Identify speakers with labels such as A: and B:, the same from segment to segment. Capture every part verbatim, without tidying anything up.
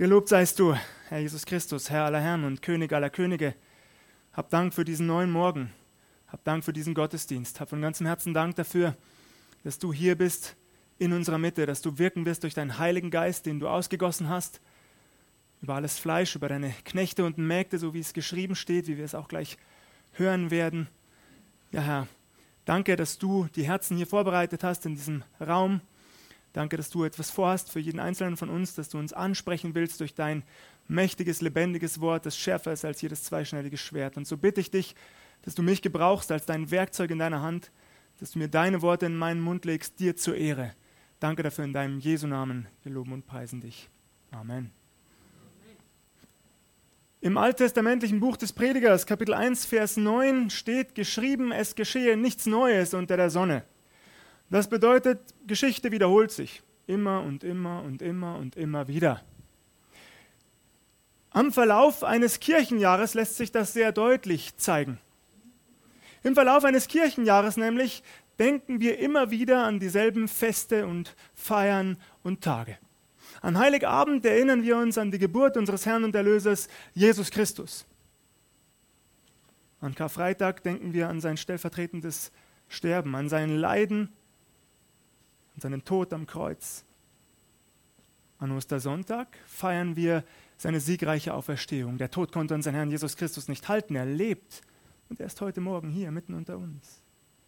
A: Gelobt seist du, Herr Jesus Christus, Herr aller Herren und König aller Könige. Hab Dank für diesen neuen Morgen. Hab Dank für diesen Gottesdienst. Hab von ganzem Herzen Dank dafür, dass du hier bist in unserer Mitte, dass du wirken wirst durch deinen Heiligen Geist, den du ausgegossen hast, über alles Fleisch, über deine Knechte und Mägde, so wie es geschrieben steht, wie wir es auch gleich hören werden. Ja, Herr, danke, dass du die Herzen hier vorbereitet hast in diesem Raum. Danke, dass du etwas vorhast für jeden Einzelnen von uns, dass du uns ansprechen willst durch dein mächtiges, lebendiges Wort, das schärfer ist als jedes zweischneidige Schwert. Und so bitte ich dich, dass du mich gebrauchst als dein Werkzeug in deiner Hand, dass du mir deine Worte in meinen Mund legst, dir zur Ehre. Danke dafür in deinem Jesu Namen. Wir loben und preisen dich. Amen. Im alttestamentlichen Buch des Predigers, Kapitel eins, Vers neun, steht geschrieben, es geschehe nichts Neues unter der Sonne. Das bedeutet, Geschichte wiederholt sich immer und immer und immer und immer wieder. Am Verlauf eines Kirchenjahres lässt sich das sehr deutlich zeigen. Im Verlauf eines Kirchenjahres nämlich denken wir immer wieder an dieselben Feste und Feiern und Tage. An Heiligabend erinnern wir uns an die Geburt unseres Herrn und Erlösers Jesus Christus. An Karfreitag denken wir an sein stellvertretendes Sterben, an sein Leiden, an seinen Tod am Kreuz. An Ostersonntag feiern wir seine siegreiche Auferstehung. Der Tod konnte unseren Herrn Jesus Christus nicht halten. Er lebt und er ist heute Morgen hier mitten unter uns.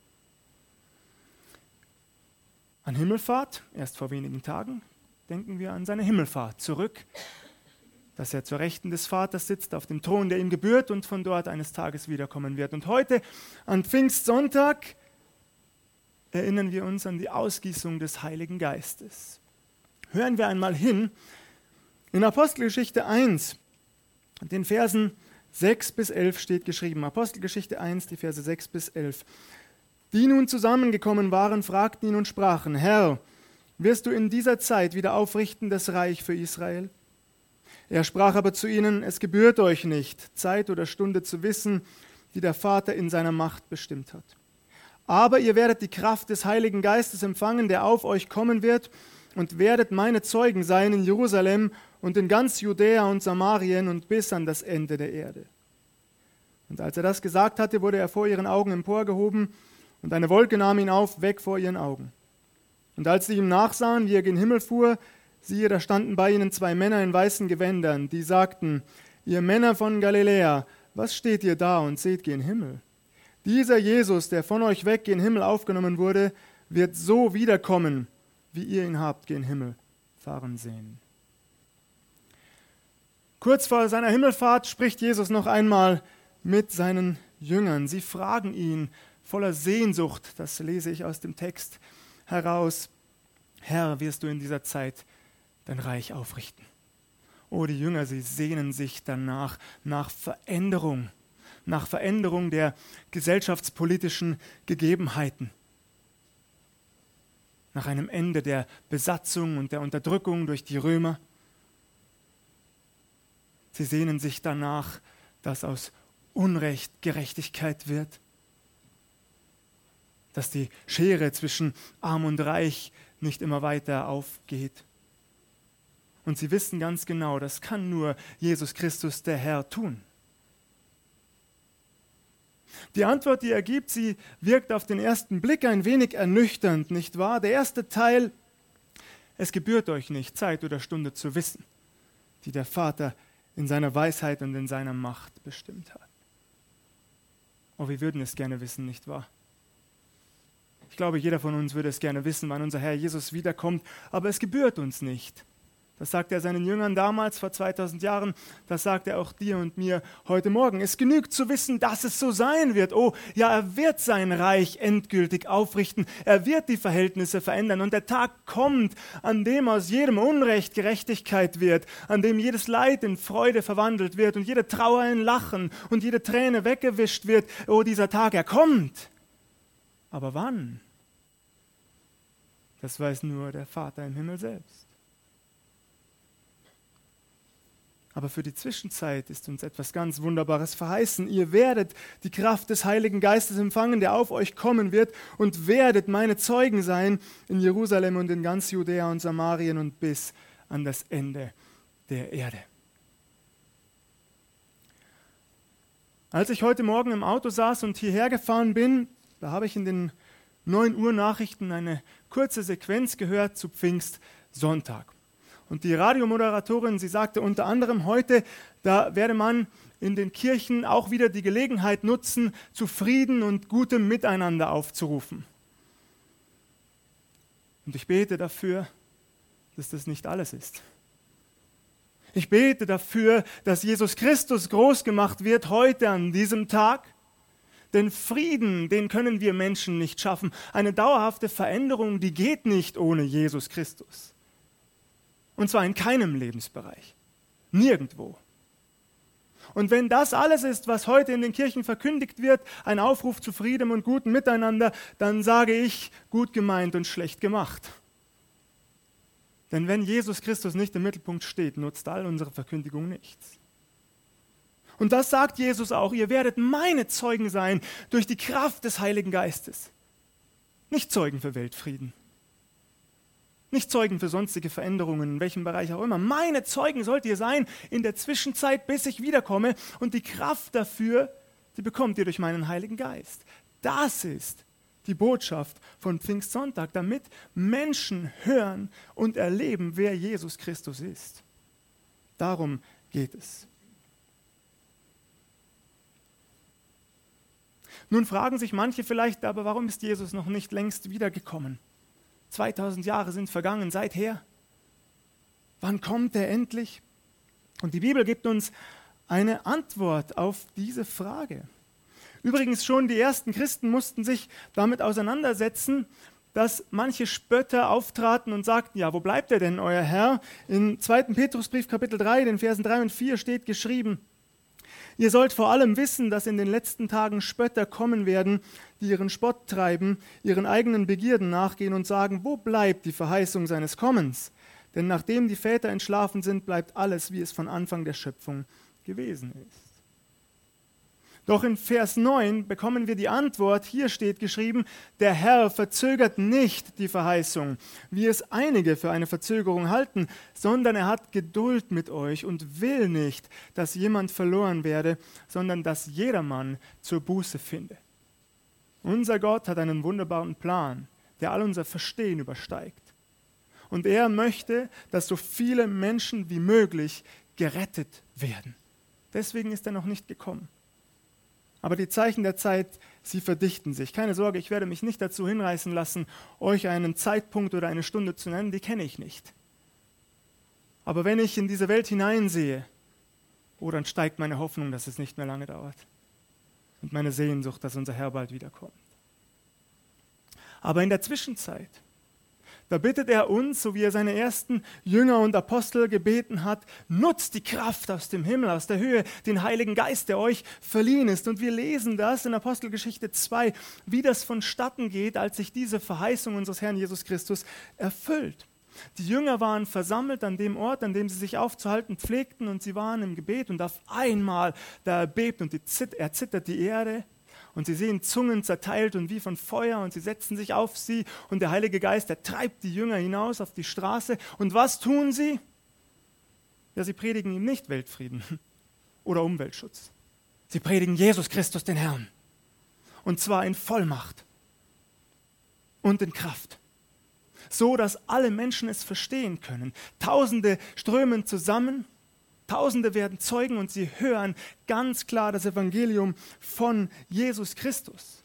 A: An Himmelfahrt, erst vor wenigen Tagen, denken wir an seine Himmelfahrt zurück, dass er zur Rechten des Vaters sitzt, auf dem Thron, der ihm gebührt und von dort eines Tages wiederkommen wird. Und heute, an Pfingstsonntag, erinnern wir uns an die Ausgießung des Heiligen Geistes. Hören wir einmal hin. In Apostelgeschichte eins, den Versen sechs bis elf steht geschrieben. Apostelgeschichte eins, die Verse sechs bis elf. Die nun zusammengekommen waren, fragten ihn und sprachen: Herr, wirst du in dieser Zeit wieder aufrichten das Reich für Israel? Er sprach aber zu ihnen: Es gebührt euch nicht, Zeit oder Stunde zu wissen, die der Vater in seiner Macht bestimmt hat. Aber ihr werdet die Kraft des Heiligen Geistes empfangen, der auf euch kommen wird, und werdet meine Zeugen sein in Jerusalem und in ganz Judäa und Samarien und bis an das Ende der Erde. Und als er das gesagt hatte, wurde er vor ihren Augen emporgehoben, und eine Wolke nahm ihn auf, weg vor ihren Augen. Und als sie ihm nachsahen, wie er gen Himmel fuhr, siehe, da standen bei ihnen zwei Männer in weißen Gewändern, die sagten: Ihr Männer von Galiläa, was steht ihr da und seht gen Himmel? Dieser Jesus, der von euch weg gen Himmel aufgenommen wurde, wird so wiederkommen, wie ihr ihn habt gen Himmel fahren sehen. Kurz vor seiner Himmelfahrt spricht Jesus noch einmal mit seinen Jüngern. Sie fragen ihn voller Sehnsucht, das lese ich aus dem Text heraus: Herr, wirst du in dieser Zeit dein Reich aufrichten? Oh, die Jünger, sie sehnen sich danach, nach Veränderung, nach Veränderung der gesellschaftspolitischen Gegebenheiten, nach einem Ende der Besatzung und der Unterdrückung durch die Römer. Sie sehnen sich danach, dass aus Unrecht Gerechtigkeit wird, dass die Schere zwischen Arm und Reich nicht immer weiter aufgeht. Und sie wissen ganz genau, das kann nur Jesus Christus, der Herr, tun. Die Antwort, die er gibt, sie wirkt auf den ersten Blick ein wenig ernüchternd, nicht wahr? Der erste Teil: Es gebührt euch nicht, Zeit oder Stunde zu wissen, die der Vater in seiner Weisheit und in seiner Macht bestimmt hat. Oh, wir würden es gerne wissen, nicht wahr? Ich glaube, jeder von uns würde es gerne wissen, wann unser Herr Jesus wiederkommt, aber es gebührt uns nicht. Das sagt er seinen Jüngern damals, vor zweitausend Jahren. Das sagt er auch dir und mir heute Morgen. Es genügt zu wissen, dass es so sein wird. Oh, ja, er wird sein Reich endgültig aufrichten. Er wird die Verhältnisse verändern. Und der Tag kommt, an dem aus jedem Unrecht Gerechtigkeit wird, an dem jedes Leid in Freude verwandelt wird und jede Trauer in Lachen und jede Träne weggewischt wird. Oh, dieser Tag, er kommt. Aber wann? Das weiß nur der Vater im Himmel selbst. Aber für die Zwischenzeit ist uns etwas ganz Wunderbares verheißen. Ihr werdet die Kraft des Heiligen Geistes empfangen, der auf euch kommen wird, und werdet meine Zeugen sein in Jerusalem und in ganz Judäa und Samarien und bis an das Ende der Erde. Als ich heute Morgen im Auto saß und hierher gefahren bin, da habe ich in den neun Uhr Nachrichten eine kurze Sequenz gehört zu Pfingstsonntag. Und die Radiomoderatorin, sie sagte unter anderem heute, da werde man in den Kirchen auch wieder die Gelegenheit nutzen, zu Frieden und gutem Miteinander aufzurufen. Und ich bete dafür, dass das nicht alles ist. Ich bete dafür, dass Jesus Christus groß gemacht wird heute an diesem Tag. Denn Frieden, den können wir Menschen nicht schaffen. Eine dauerhafte Veränderung, die geht nicht ohne Jesus Christus. Und zwar in keinem Lebensbereich. Nirgendwo. Und wenn das alles ist, was heute in den Kirchen verkündigt wird, ein Aufruf zu Frieden und gutem Miteinander, dann sage ich, gut gemeint und schlecht gemacht. Denn wenn Jesus Christus nicht im Mittelpunkt steht, nutzt all unsere Verkündigung nichts. Und das sagt Jesus auch, ihr werdet meine Zeugen sein durch die Kraft des Heiligen Geistes. Nicht Zeugen für Weltfrieden. Nicht Zeugen für sonstige Veränderungen, in welchem Bereich auch immer. Meine Zeugen sollt ihr sein in der Zwischenzeit, bis ich wiederkomme. Und die Kraft dafür, die bekommt ihr durch meinen Heiligen Geist. Das ist die Botschaft von Pfingstsonntag, damit Menschen hören und erleben, wer Jesus Christus ist. Darum geht es. Nun fragen sich manche vielleicht, aber warum ist Jesus noch nicht längst wiedergekommen? zweitausend Jahre sind vergangen seither. Wann kommt er endlich? Und die Bibel gibt uns eine Antwort auf diese Frage. Übrigens schon die ersten Christen mussten sich damit auseinandersetzen, dass manche Spötter auftraten und sagten, ja, wo bleibt er denn, euer Herr? Im zweiten Petrusbrief, Kapitel drei, den Versen drei und vier steht geschrieben, ihr sollt vor allem wissen, dass in den letzten Tagen Spötter kommen werden, die ihren Spott treiben, ihren eigenen Begierden nachgehen und sagen, wo bleibt die Verheißung seines Kommens? Denn nachdem die Väter entschlafen sind, bleibt alles, wie es von Anfang der Schöpfung gewesen ist. Doch in Vers neun bekommen wir die Antwort, hier steht geschrieben, der Herr verzögert nicht die Verheißung, wie es einige für eine Verzögerung halten, sondern er hat Geduld mit euch und will nicht, dass jemand verloren werde, sondern dass jedermann zur Buße finde. Unser Gott hat einen wunderbaren Plan, der all unser Verstehen übersteigt. Und er möchte, dass so viele Menschen wie möglich gerettet werden. Deswegen ist er noch nicht gekommen. Aber die Zeichen der Zeit, sie verdichten sich. Keine Sorge, ich werde mich nicht dazu hinreißen lassen, euch einen Zeitpunkt oder eine Stunde zu nennen, die kenne ich nicht. Aber wenn ich in diese Welt hineinsehe, oh, dann steigt meine Hoffnung, dass es nicht mehr lange dauert. Und meine Sehnsucht, dass unser Herr bald wiederkommt. Aber in der Zwischenzeit, da bittet er uns, so wie er seine ersten Jünger und Apostel gebeten hat, nutzt die Kraft aus dem Himmel, aus der Höhe, den Heiligen Geist, der euch verliehen ist. Und wir lesen das in Apostelgeschichte zwei, wie das vonstatten geht, als sich diese Verheißung unseres Herrn Jesus Christus erfüllt. Die Jünger waren versammelt an dem Ort, an dem sie sich aufzuhalten pflegten, und sie waren im Gebet, und auf einmal, da erbebt und die Zit- erzittert die Erde. Und sie sehen Zungen zerteilt und wie von Feuer, und sie setzen sich auf sie, und der Heilige Geist, der treibt die Jünger hinaus auf die Straße. Und was tun sie? Ja, sie predigen ihm nicht Weltfrieden oder Umweltschutz. Sie predigen Jesus Christus, den Herrn. Und zwar in Vollmacht und in Kraft. So, dass alle Menschen es verstehen können. Tausende strömen zusammen, Tausende werden Zeugen, und sie hören ganz klar das Evangelium von Jesus Christus.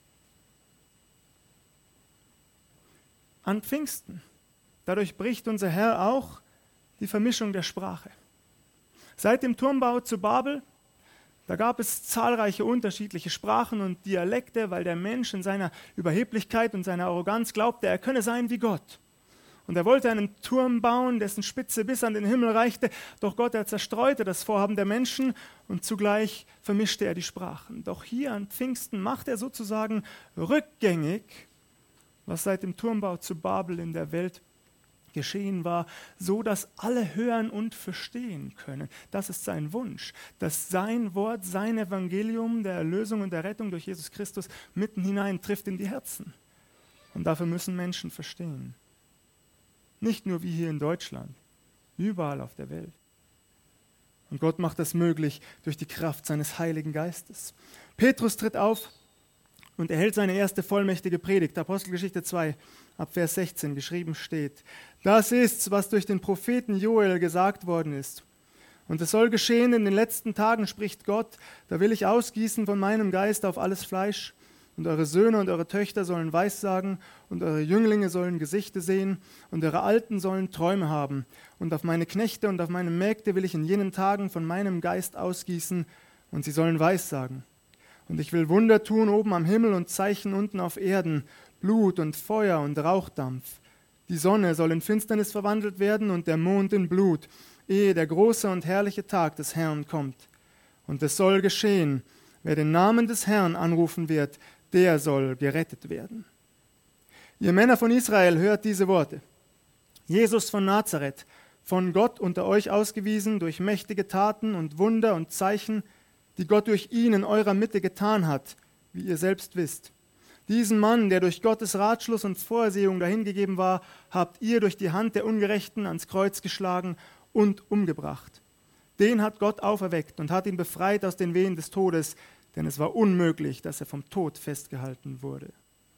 A: An Pfingsten, dadurch bricht unser Herr auch die Vermischung der Sprache. Seit dem Turmbau zu Babel, da gab es zahlreiche unterschiedliche Sprachen und Dialekte, weil der Mensch in seiner Überheblichkeit und seiner Arroganz glaubte, er könne sein wie Gott. Und er wollte einen Turm bauen, dessen Spitze bis an den Himmel reichte, doch Gott, er zerstreute das Vorhaben der Menschen, und zugleich vermischte er die Sprachen. Doch hier an Pfingsten macht er sozusagen rückgängig, was seit dem Turmbau zu Babel in der Welt geschehen war, so dass alle hören und verstehen können. Das ist sein Wunsch, dass sein Wort, sein Evangelium der Erlösung und der Rettung durch Jesus Christus mitten hinein trifft in die Herzen. Und dafür müssen Menschen verstehen. Nicht nur wie hier in Deutschland, überall auf der Welt. Und Gott macht das möglich durch die Kraft seines Heiligen Geistes. Petrus tritt auf und erhält seine erste vollmächtige Predigt. Apostelgeschichte zwei, ab Vers sechzehn geschrieben steht: Das ist's, was durch den Propheten Joel gesagt worden ist. Und es soll geschehen in den letzten Tagen, spricht Gott, da will ich ausgießen von meinem Geist auf alles Fleisch. Und eure Söhne und eure Töchter sollen Weissagen, und eure Jünglinge sollen Gesichte sehen, und eure Alten sollen Träume haben. Und auf meine Knechte und auf meine Mägde will ich in jenen Tagen von meinem Geist ausgießen, und sie sollen Weissagen. Und ich will Wunder tun oben am Himmel und Zeichen unten auf Erden, Blut und Feuer und Rauchdampf. Die Sonne soll in Finsternis verwandelt werden und der Mond in Blut, ehe der große und herrliche Tag des Herrn kommt. Und es soll geschehen, wer den Namen des Herrn anrufen wird, der soll gerettet werden. Ihr Männer von Israel, hört diese Worte. Jesus von Nazareth, von Gott unter euch ausgewiesen durch mächtige Taten und Wunder und Zeichen, die Gott durch ihn in eurer Mitte getan hat, wie ihr selbst wisst. Diesen Mann, der durch Gottes Ratschluss und Vorsehung dahingegeben war, habt ihr durch die Hand der Ungerechten ans Kreuz geschlagen und umgebracht. Den hat Gott auferweckt und hat ihn befreit aus den Wehen des Todes, denn es war unmöglich, dass er vom Tod festgehalten wurde.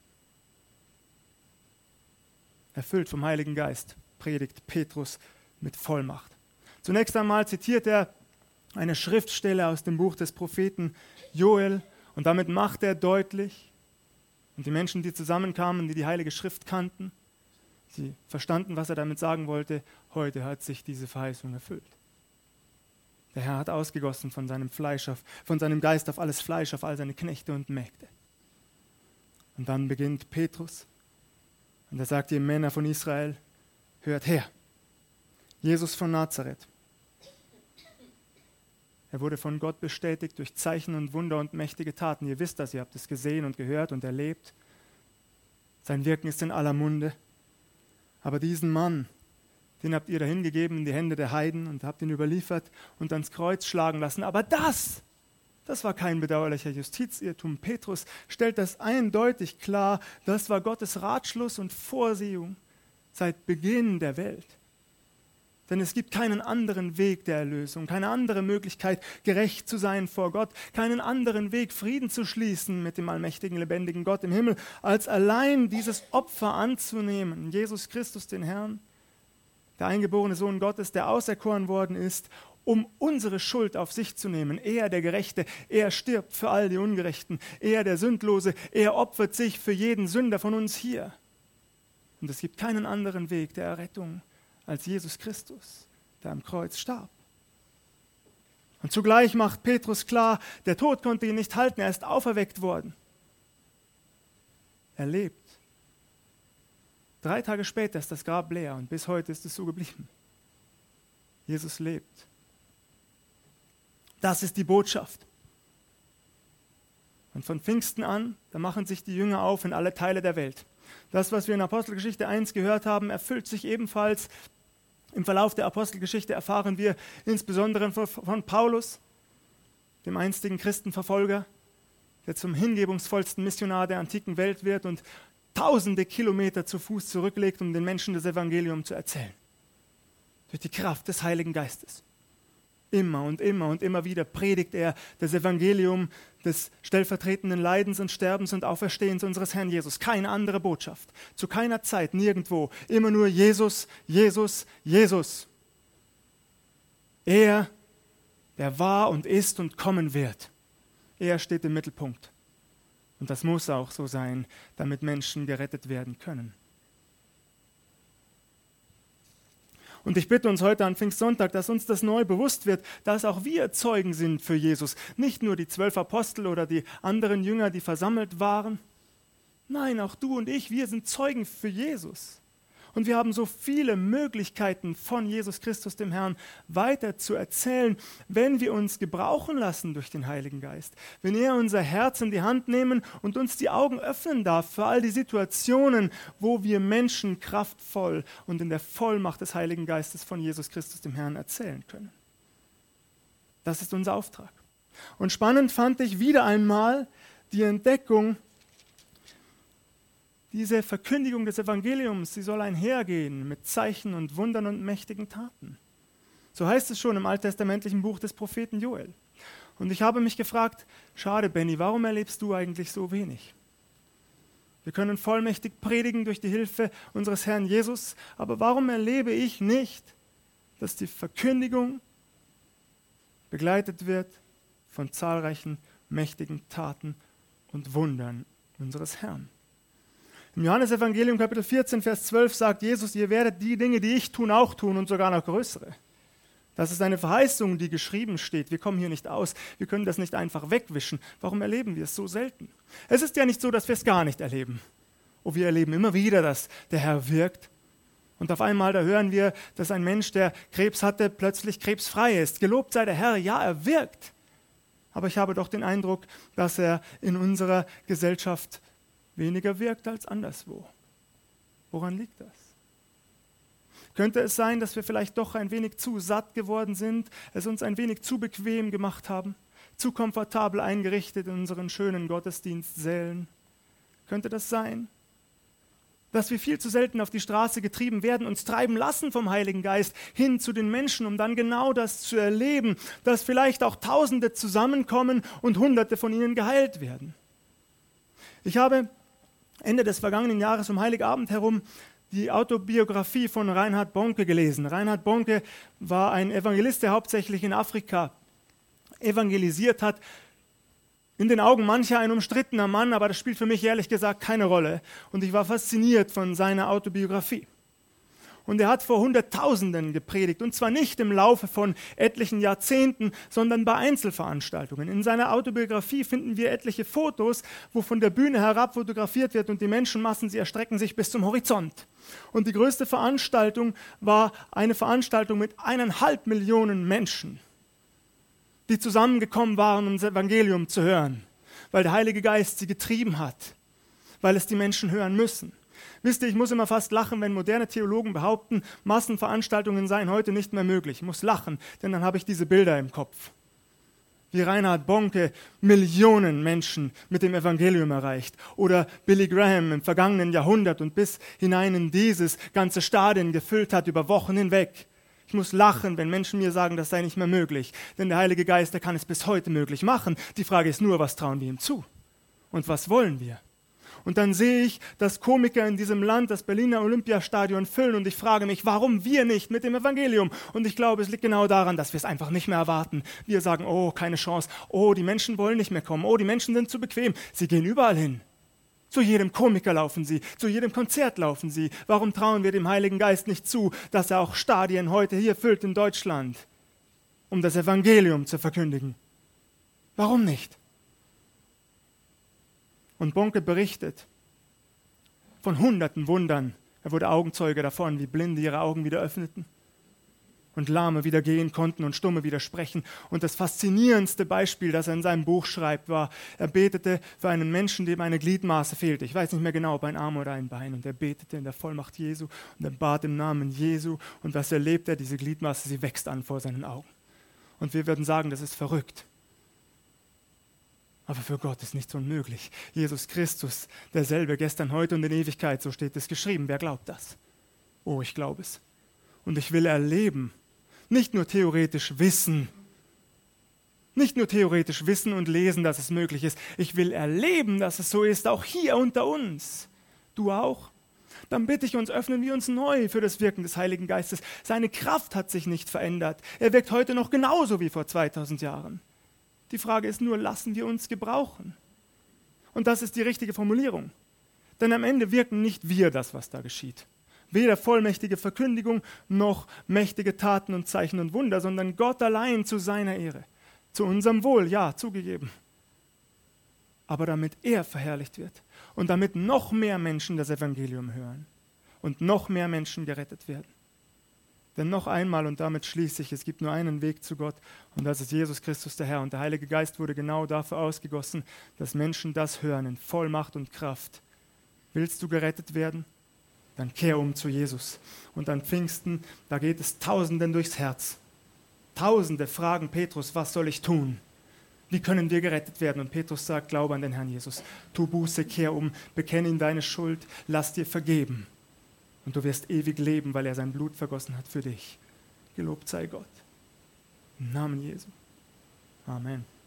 A: Erfüllt vom Heiligen Geist predigt Petrus mit Vollmacht. Zunächst einmal zitiert er eine Schriftstelle aus dem Buch des Propheten Joel und damit macht er deutlich, und die Menschen, die zusammenkamen, die die Heilige Schrift kannten, sie verstanden, was er damit sagen wollte, heute hat sich diese Verheißung erfüllt. Der Herr hat ausgegossen von seinem Fleisch auf, von seinem Geist auf alles Fleisch, auf all seine Knechte und Mägde. Und dann beginnt Petrus und er sagt, ihr Männer von Israel, hört her, Jesus von Nazareth. Er wurde von Gott bestätigt durch Zeichen und Wunder und mächtige Taten. Ihr wisst das, ihr habt es gesehen und gehört und erlebt. Sein Wirken ist in aller Munde. Aber diesen Mann, den habt ihr dahingegeben in die Hände der Heiden und habt ihn überliefert und ans Kreuz schlagen lassen. Aber das, das war kein bedauerlicher Justizirrtum. Petrus stellt das eindeutig klar. Das war Gottes Ratschluss und Vorsehung seit Beginn der Welt. Denn es gibt keinen anderen Weg der Erlösung, keine andere Möglichkeit, gerecht zu sein vor Gott, keinen anderen Weg, Frieden zu schließen mit dem allmächtigen, lebendigen Gott im Himmel, als allein dieses Opfer anzunehmen, Jesus Christus, den Herrn, der eingeborene Sohn Gottes, der auserkoren worden ist, um unsere Schuld auf sich zu nehmen. Er, der Gerechte, er stirbt für all die Ungerechten. Er, der Sündlose, er opfert sich für jeden Sünder von uns hier. Und es gibt keinen anderen Weg der Errettung als Jesus Christus, der am Kreuz starb. Und zugleich macht Petrus klar, der Tod konnte ihn nicht halten, er ist auferweckt worden. Er lebt. Drei Tage später ist das Grab leer und bis heute ist es so geblieben. Jesus lebt. Das ist die Botschaft. Und von Pfingsten an, da machen sich die Jünger auf in alle Teile der Welt. Das, was wir in Apostelgeschichte eins gehört haben, erfüllt sich ebenfalls. Im Verlauf der Apostelgeschichte erfahren wir insbesondere von Paulus, dem einstigen Christenverfolger, der zum hingebungsvollsten Missionar der antiken Welt wird und tausende Kilometer zu Fuß zurücklegt, um den Menschen das Evangelium zu erzählen. Durch die Kraft des Heiligen Geistes. Immer und immer und immer wieder predigt er das Evangelium des stellvertretenden Leidens und Sterbens und Auferstehens unseres Herrn Jesus. Keine andere Botschaft. Zu keiner Zeit, nirgendwo. Immer nur Jesus, Jesus, Jesus. Er, der war und ist und kommen wird. Er steht im Mittelpunkt. Und das muss auch so sein, damit Menschen gerettet werden können. Und ich bitte uns heute an Pfingstsonntag, dass uns das neu bewusst wird, dass auch wir Zeugen sind für Jesus. Nicht nur die zwölf Apostel oder die anderen Jünger, die versammelt waren. Nein, auch du und ich, wir sind Zeugen für Jesus. Und wir haben so viele Möglichkeiten von Jesus Christus, dem Herrn, weiter zu erzählen, wenn wir uns gebrauchen lassen durch den Heiligen Geist. Wenn er unser Herz in die Hand nehmen und uns die Augen öffnen darf für all die Situationen, wo wir Menschen kraftvoll und in der Vollmacht des Heiligen Geistes von Jesus Christus, dem Herrn, erzählen können. Das ist unser Auftrag. Und spannend fand ich wieder einmal die Entdeckung, diese Verkündigung des Evangeliums, sie soll einhergehen mit Zeichen und Wundern und mächtigen Taten. So heißt es schon im alttestamentlichen Buch des Propheten Joel. Und ich habe mich gefragt, schade Benny, warum erlebst du eigentlich so wenig? Wir können vollmächtig predigen durch die Hilfe unseres Herrn Jesus, aber warum erlebe ich nicht, dass die Verkündigung begleitet wird von zahlreichen mächtigen Taten und Wundern unseres Herrn? Im Johannesevangelium Kapitel vierzehn, Vers zwölf sagt Jesus, ihr werdet die Dinge, die ich tun, auch tun und sogar noch größere. Das ist eine Verheißung, die geschrieben steht. Wir kommen hier nicht aus. Wir können das nicht einfach wegwischen. Warum erleben wir es so selten? Es ist ja nicht so, dass wir es gar nicht erleben. Oh, wir erleben immer wieder, dass der Herr wirkt. Und auf einmal, da hören wir, dass ein Mensch, der Krebs hatte, plötzlich krebsfrei ist. Gelobt sei der Herr, ja, er wirkt. Aber ich habe doch den Eindruck, dass er in unserer Gesellschaft weniger wirkt als anderswo. Woran liegt das? Könnte es sein, dass wir vielleicht doch ein wenig zu satt geworden sind, es uns ein wenig zu bequem gemacht haben, zu komfortabel eingerichtet in unseren schönen Gottesdienstsälen? Könnte das sein? Dass wir viel zu selten auf die Straße getrieben werden, uns treiben lassen vom Heiligen Geist hin zu den Menschen, um dann genau das zu erleben, dass vielleicht auch Tausende zusammenkommen und Hunderte von ihnen geheilt werden. Ich habe Ende des vergangenen Jahres um Heiligabend herum die Autobiografie von Reinhard Bonke gelesen. Reinhard Bonke war ein Evangelist, der hauptsächlich in Afrika evangelisiert hat. In den Augen mancher ein umstrittener Mann, aber das spielt für mich ehrlich gesagt keine Rolle. Und ich war fasziniert von seiner Autobiografie. Und er hat vor Hunderttausenden gepredigt, und zwar nicht im Laufe von etlichen Jahrzehnten, sondern bei Einzelveranstaltungen. In seiner Autobiografie finden wir etliche Fotos, wo von der Bühne herab fotografiert wird und die Menschenmassen, sie erstrecken sich bis zum Horizont. Und die größte Veranstaltung war eine Veranstaltung mit eineinhalb Millionen Menschen, die zusammengekommen waren, um das Evangelium zu hören, weil der Heilige Geist sie getrieben hat, weil es die Menschen hören müssen. Wisst ihr, ich muss immer fast lachen, wenn moderne Theologen behaupten, Massenveranstaltungen seien heute nicht mehr möglich. Ich muss lachen, denn dann habe ich diese Bilder im Kopf. Wie Reinhard Bonke Millionen Menschen mit dem Evangelium erreicht. Oder Billy Graham im vergangenen Jahrhundert und bis hinein in dieses ganze Stadien gefüllt hat über Wochen hinweg. Ich muss lachen, wenn Menschen mir sagen, das sei nicht mehr möglich. Denn der Heilige Geist, der kann es bis heute möglich machen. Die Frage ist nur, was trauen wir ihm zu? Und was wollen wir? Und dann sehe ich, dass Komiker in diesem Land das Berliner Olympiastadion füllen und ich frage mich, warum wir nicht mit dem Evangelium? Und ich glaube, es liegt genau daran, dass wir es einfach nicht mehr erwarten. Wir sagen, oh, keine Chance, oh, die Menschen wollen nicht mehr kommen, oh, die Menschen sind zu bequem. Sie gehen überall hin. Zu jedem Komiker laufen sie, zu jedem Konzert laufen sie. Warum trauen wir dem Heiligen Geist nicht zu, dass er auch Stadien heute hier füllt in Deutschland, um das Evangelium zu verkündigen? Warum nicht? Und Bonke berichtet von hunderten Wundern. Er wurde Augenzeuge davon, wie Blinde ihre Augen wieder öffneten und Lahme wieder gehen konnten und Stumme wieder sprechen. Und das faszinierendste Beispiel, das er in seinem Buch schreibt, war, er betete für einen Menschen, dem eine Gliedmaße fehlte. Ich weiß nicht mehr genau, ob ein Arm oder ein Bein. Und er betete in der Vollmacht Jesu und er bat im Namen Jesu. Und was erlebt er? Diese Gliedmaße, sie wächst an vor seinen Augen. Und wir würden sagen, das ist verrückt. Aber für Gott ist nichts unmöglich. Jesus Christus, derselbe gestern, heute und in Ewigkeit, so steht es geschrieben. Wer glaubt das? Oh, ich glaube es. Und ich will erleben, nicht nur theoretisch wissen, nicht nur theoretisch wissen und lesen, dass es möglich ist. Ich will erleben, dass es so ist, auch hier unter uns. Du auch? Dann bitte ich uns, öffnen wir uns neu für das Wirken des Heiligen Geistes. Seine Kraft hat sich nicht verändert. Er wirkt heute noch genauso wie vor zweitausend Jahren. Die Frage ist nur, lassen wir uns gebrauchen? Und das ist die richtige Formulierung. Denn am Ende wirken nicht wir das, was da geschieht. Weder vollmächtige Verkündigung noch mächtige Taten und Zeichen und Wunder, sondern Gott allein zu seiner Ehre. Zu unserem Wohl, ja, zugegeben. Aber damit er verherrlicht wird und damit noch mehr Menschen das Evangelium hören und noch mehr Menschen gerettet werden. Denn noch einmal, und damit schließe ich, es gibt nur einen Weg zu Gott und das ist Jesus Christus der Herr. Und der Heilige Geist wurde genau dafür ausgegossen, dass Menschen das hören in Vollmacht und Kraft. Willst du gerettet werden? Dann kehr um zu Jesus. Und an Pfingsten, da geht es Tausenden durchs Herz. Tausende fragen Petrus, was soll ich tun? Wie können wir gerettet werden? Und Petrus sagt, glaube an den Herrn Jesus. Tu Buße, kehr um, bekenne ihm deine Schuld, lass dir vergeben. Und du wirst ewig leben, weil er sein Blut vergossen hat für dich. Gelobt sei Gott. Im Namen Jesu. Amen.